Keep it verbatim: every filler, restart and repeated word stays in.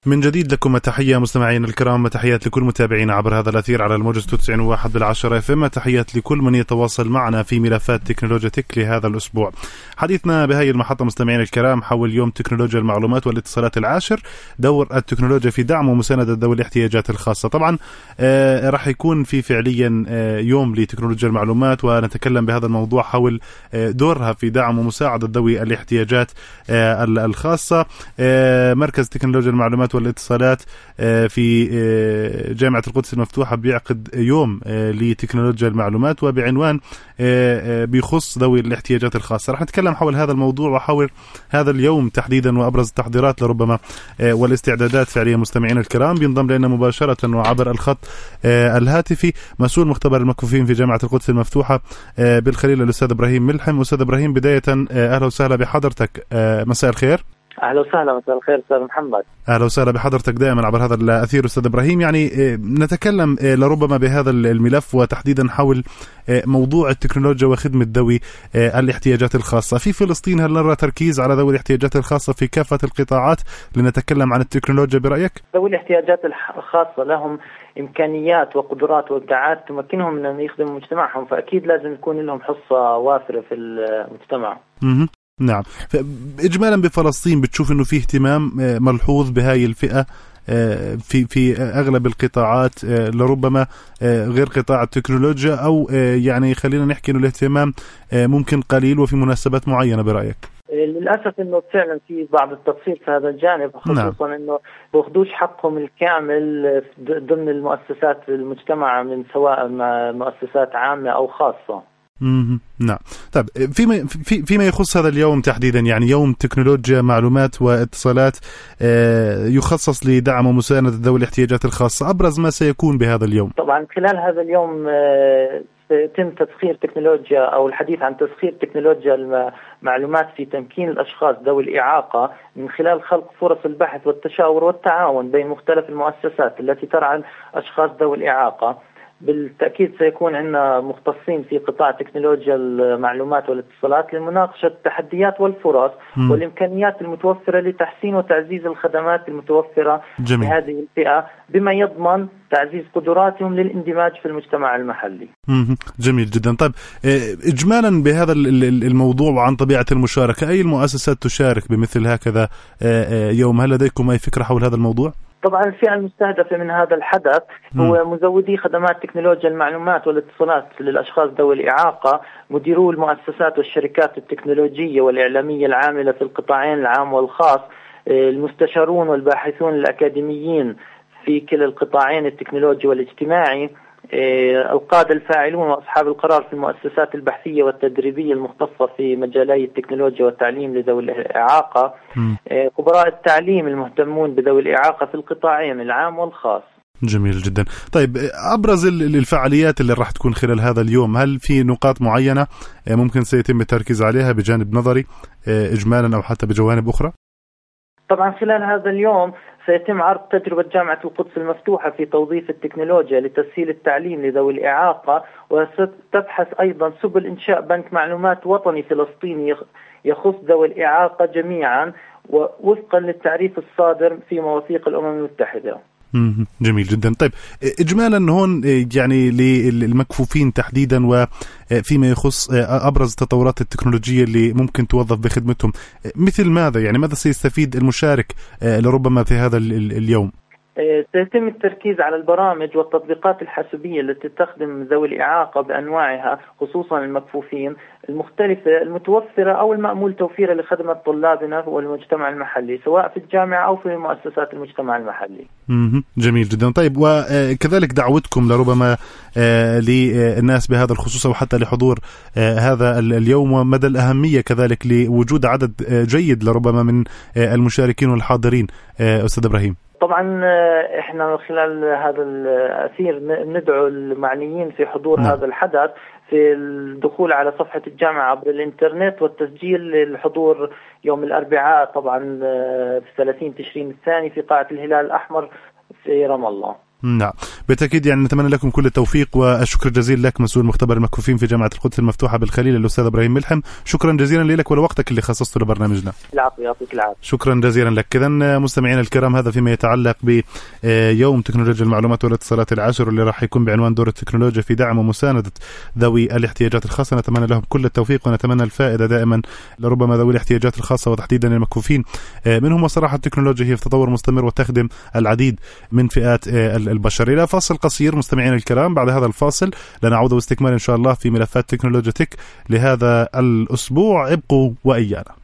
من جديد لكم تحية مستمعين الكرام، تحيات لكل متابعين عبر هذا الأثير على الموجة تسعين وواحد بالعشرة اف ام، تحيات لكل من يتواصل معنا في ملفات تكنولوجيا تك لهذا الأسبوع. حديثنا بهاي المحطة مستمعين الكرام حول يوم تكنولوجيا المعلومات والاتصالات العاشر، دور التكنولوجيا في دعم ومساندة ذوي الاحتياجات الخاصة. طبعا آه راح يكون في فعليا آه يوم لتكنولوجيا المعلومات، ونتكلم بهذا الموضوع حول آه دورها في دعم ومساعدة ذوي الاحتياجات آه الخاصة. آه مركز تكنولوجيا المعلومات والاتصالات في جامعة القدس المفتوحة بيعقد يوم لتكنولوجيا المعلومات وبعنوان بيخص ذوي الاحتياجات الخاصة. رح نتكلم حول هذا الموضوع وحول هذا اليوم تحديدا وأبرز التحضيرات لربما والاستعدادات. فعليا مستمعين الكرام بينضم لنا مباشرة وعبر الخط الهاتفي مسؤول مختبر المكفوفين في جامعة القدس المفتوحة بالخليل الأستاذ إبراهيم ملحم. أستاذ إبراهيم، بداية أهلا وسهلا بحضرتك، مساء الخير. أهلا وسهلا، مساء الخير أستاذ محمد. أهلا وسهلا بحضرتك دائما عبر هذا الأثير أستاذ إبراهيم. يعني نتكلم لربما بهذا الملف وتحديدا حول موضوع التكنولوجيا وخدمة ذوي الاحتياجات الخاصة في فلسطين. هل نرى تركيز على ذوي الاحتياجات الخاصة في كافة القطاعات لنتكلم عن التكنولوجيا برأيك؟ ذوي الاحتياجات الخاصة لهم إمكانيات وقدرات وإبداعات تمكنهم من أن يخدموا مجتمعهم، فأكيد لازم يكون لهم حصة وافرة في المجتمع. م- نعم. إجمالا بفلسطين بتشوف إنه في اهتمام ملحوظ بهاي الفئة في في أغلب القطاعات، لربما غير قطاع التكنولوجيا، أو يعني خلينا نحكي إنه الاهتمام ممكن قليل وفي مناسبات معينة برأيك؟ للأسف إنه فعلا في بعض التقصير في هذا الجانب، خصوصا نعم. إنه بأخذوش حقهم الكامل ضمن المؤسسات المجتمع، من سواء مؤسسات عامة أو خاصة. نعم. طيب فيما في فيما يخص هذا اليوم تحديدا، يعني يوم تكنولوجيا معلومات واتصالات يخصص لدعم ومساندة ذوي الاحتياجات الخاصة، أبرز ما سيكون بهذا اليوم؟ طبعا خلال هذا اليوم سيتم تسخير تكنولوجيا أو الحديث عن تسخير تكنولوجيا المعلومات في تمكين الأشخاص ذوي الإعاقة من خلال خلق فرص البحث والتشاور والتعاون بين مختلف المؤسسات التي ترعى الأشخاص ذوي الإعاقة. بالتأكيد سيكون عندنا مختصين في قطاع تكنولوجيا المعلومات والاتصالات لمناقشة التحديات والفرص م. والإمكانيات المتوفرة لتحسين وتعزيز الخدمات المتوفرة لهذه الفئة، بما يضمن تعزيز قدراتهم للاندماج في المجتمع المحلي. م. جميل جدا. طيب إجمالا بهذا الموضوع وعن طبيعة المشاركة، أي المؤسسات تشارك بمثل هكذا يوم؟ هل لديكم أي فكرة حول هذا الموضوع؟ طبعا الفئة المستهدفة من هذا الحدث هو مزودي خدمات تكنولوجيا المعلومات والاتصالات للأشخاص ذوي الإعاقة، مديرو المؤسسات والشركات التكنولوجية والإعلامية العاملة في القطاعين العام والخاص، المستشارون والباحثون الأكاديميين في كلا القطاعين التكنولوجي والاجتماعي، القادة الفاعلون وأصحاب القرار في المؤسسات البحثية والتدريبية المختصة في مجالي التكنولوجيا والتعليم لذوي الإعاقة، خبراء التعليم المهتمون بذوي الإعاقة في القطاعين العام والخاص. جميل جدا. طيب أبرز الفعاليات اللي راح تكون خلال هذا اليوم، هل في نقاط معينة ممكن سيتم التركيز عليها بجانب نظري إجمالا أو حتى بجوانب أخرى؟ طبعا خلال هذا اليوم سيتم عرض تجربة جامعة القدس المفتوحة في توظيف التكنولوجيا لتسهيل التعليم لذوي الإعاقة، وستبحث أيضا سبل إنشاء بنك معلومات وطني فلسطيني يخص ذوي الإعاقة جميعا ووفقا للتعريف الصادر في مواثيق الأمم المتحدة. جميل جدا. طيب إجمالا هون يعني للمكفوفين تحديدا وفيما يخص أبرز التطورات التكنولوجية اللي ممكن توظف بخدمتهم، مثل ماذا يعني ماذا سيستفيد المشارك لربما في هذا اليوم؟ سيتم التركيز على البرامج والتطبيقات الحاسوبية التي تخدم ذوي الإعاقة بأنواعها، خصوصا المكفوفين المختلفة المتوفرة أو المأمول توفيرها لخدمة طلابنا والمجتمع المحلي، سواء في الجامعة أو في مؤسسات المجتمع المحلي. جميل جدا. طيب وكذلك دعوتكم لربما للناس بهذا الخصوص أو حتى لحضور هذا اليوم، ومدى الأهمية كذلك لوجود عدد جيد لربما من المشاركين والحاضرين. أستاذ إبراهيم، طبعا احنا خلال هذا الأثير ندعو المعنيين في حضور نعم. هذا الحدث في الدخول على صفحة الجامعة عبر الإنترنت والتسجيل للحضور يوم الأربعاء طبعا في ثلاثين تشرين الثاني في قاعة الهلال الأحمر في رام الله. نعم بالتأكيد، يعني نتمنى لكم كل التوفيق، والشكر الجزيل لك مسؤول مختبر المكفوفين في جامعة القدس المفتوحة بالخليل الأستاذ إبراهيم ملحم. شكرا جزيلا لك ولوقتك اللي خصصته لبرنامجنا. العفو، يعطيك العافية. شكرا جزيلا لك. إذا مستمعينا الكرام، هذا فيما يتعلق بيوم تكنولوجيا المعلومات والاتصالات العاشر، اللي راح يكون بعنوان دور التكنولوجيا في دعم ومساندة ذوي الاحتياجات الخاصة. نتمنى لهم كل التوفيق ونتمنى الفائدة دائما لربما ذوي الاحتياجات الخاصة وتحديدا المكفوفين منهم. وصراحة التكنولوجيا هي في تطور مستمر وتخدم العديد من فئات البشر. إلى فاصل قصير مستمعينا الكرام، بعد هذا الفاصل لنعود واستكمال إن شاء الله في ملفات تكنولوجيا تك لهذا الأسبوع. ابقوا وإيانا.